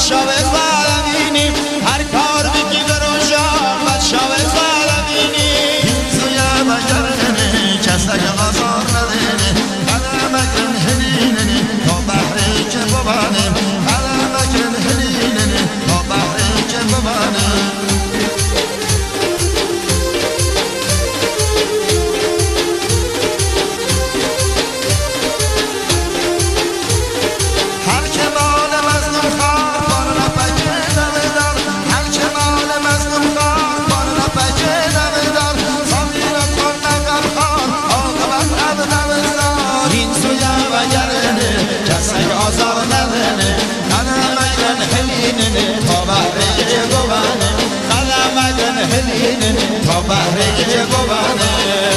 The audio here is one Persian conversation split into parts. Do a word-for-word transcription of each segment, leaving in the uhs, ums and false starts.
بچه زلمینی هر کار بگی برونجان بچه زلمینی سویا بگردنی کسک آزار ندینی علمکن هلیننی تا بحری که ببانیم علمکن هلیننی تا بحری که ببانیم تا بحری که ببانه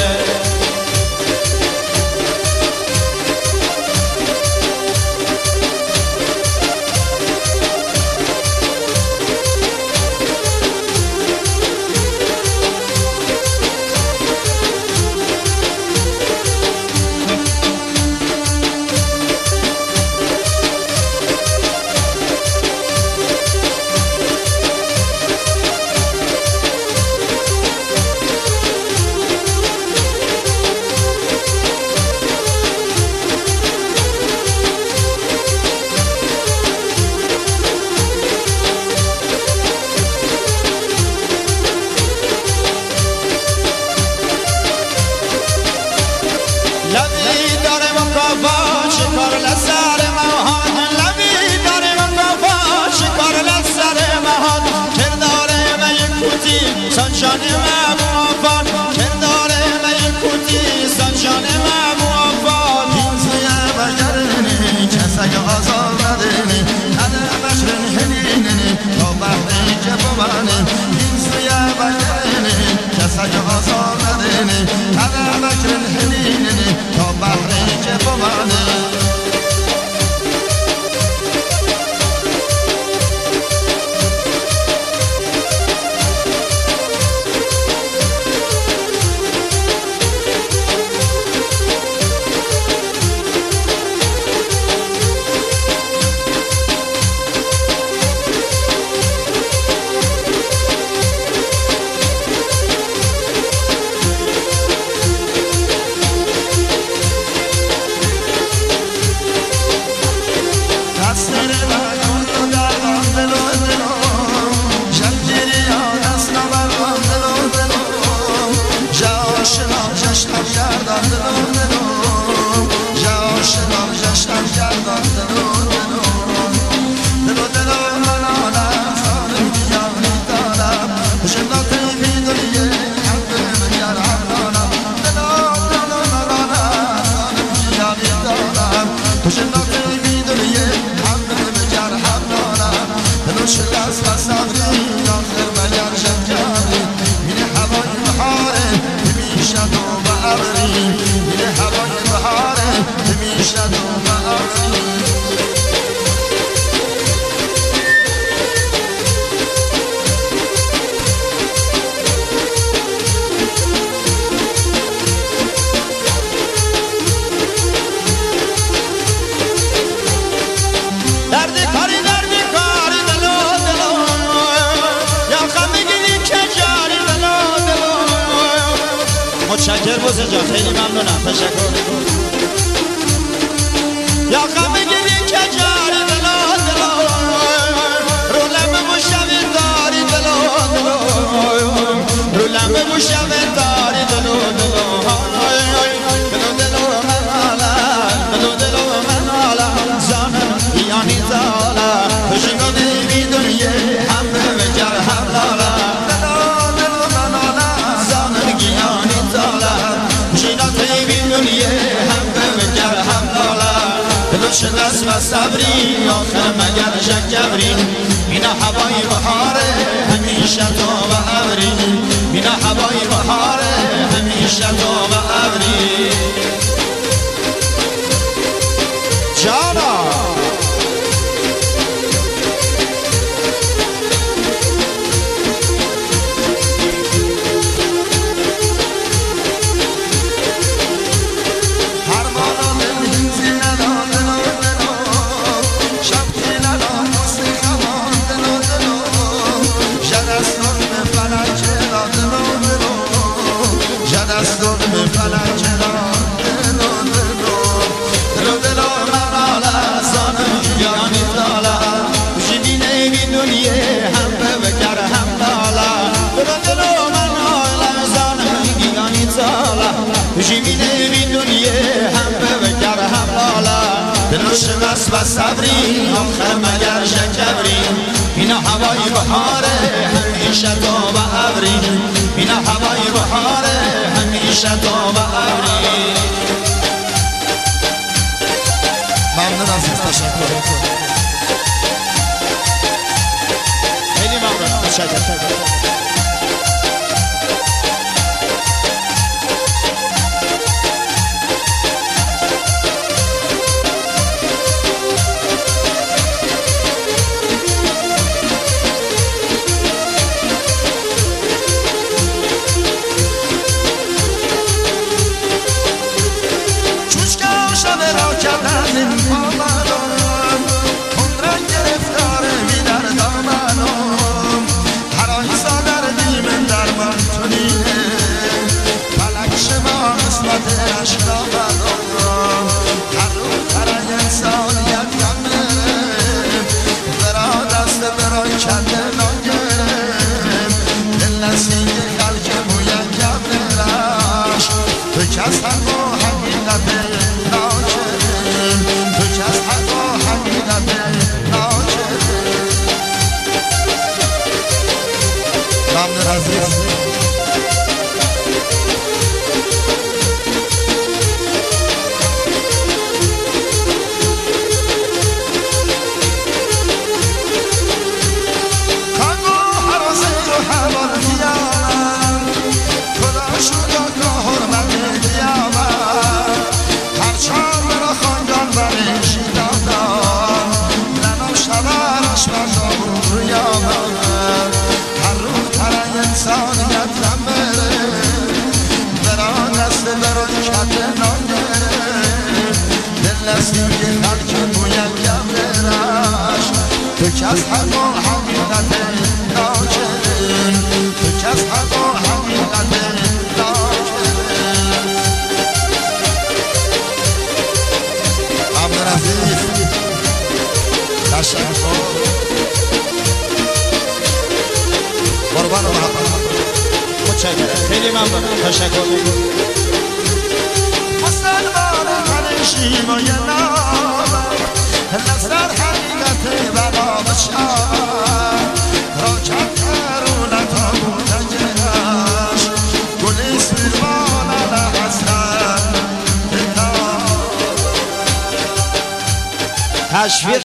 سنجان محبوبان کردار میکوتی سنجان محبوبان این سویا بگردنی کسک آزار ندینی علمکن هلیننی تا بحری که ببانیم این سویا بگردنی کسک آزار ندینی علمکن هلیننی تا بحری که ببانیم متشکر بوزه جان خیلی ممنونم تشکر یا غم گلی که جاری دلو دلو رو لب مشوی داری دلو دلو رو لب مشوی داری دلو دلو دلو دلو من حالا دلو دلو من حالا زانم یعنی زالا خوشنگو دیوی دنیه همه بگر هم لالا شناس و صبری آخر مگر شکبری این هوای بهاره همیشه تو و ابری این هوای بهاره همیشه تو و ابری جانا شب که ندام فلک را دلو دلو دلو دلو مرالا زانم گیانی دالا جبینه بی دنیه هم بکر هم دالا دلو دلو مرالا زانم گیانی دالا جبینه بی دنیه هم بکر هم دالا دلو شمس و صبری آخر مگر شکبری اینا هوای بهاره همیشه تو و ابری اینا هوای بهاره همیشه تو و ابری ممنون عزیز تشکر خیلی ممنون تشکر تو کس حق و حقیقت ناکرین تو کس حق و حقیقت ناکرین ممنون عزیز تشکر قربان و محبت متشکرم خیلی ممنون تشکر مسلمان همیشیم و یه نام لسر حقیقت بلا بشار را کترون تا بودنش گلی سیروان لحظن تشویق